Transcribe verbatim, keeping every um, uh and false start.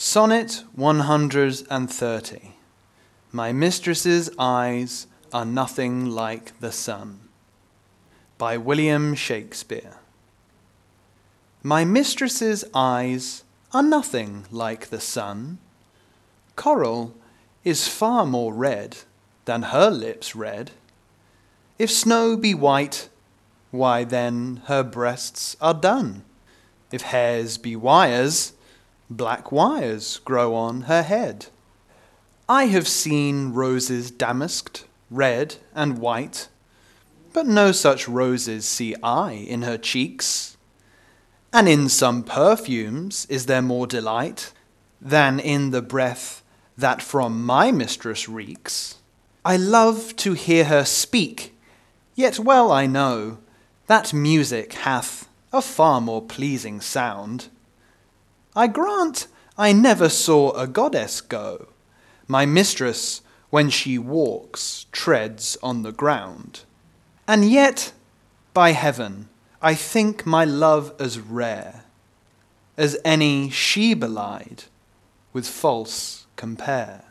Sonnet one hundred thirty. My mistress's eyes are nothing like the sun. By William Shakespeare. My mistress's eyes are nothing like the sun. Coral is far more red than her lips red. If snow be white, why then her breasts are dun. If hairs be wires, black wires grow on her head. I have seen roses damasked, red and white, but no such roses see I in her cheeks. And in some perfumes is there more delight than in the breath that from my mistress reeks. I love to hear her speak, yet well I know that music hath a far more pleasing sound. I grant I never saw a goddess go. My mistress, when she walks, treads on the ground. And yet, by heaven, I think my love as rare as any she belied with false compare.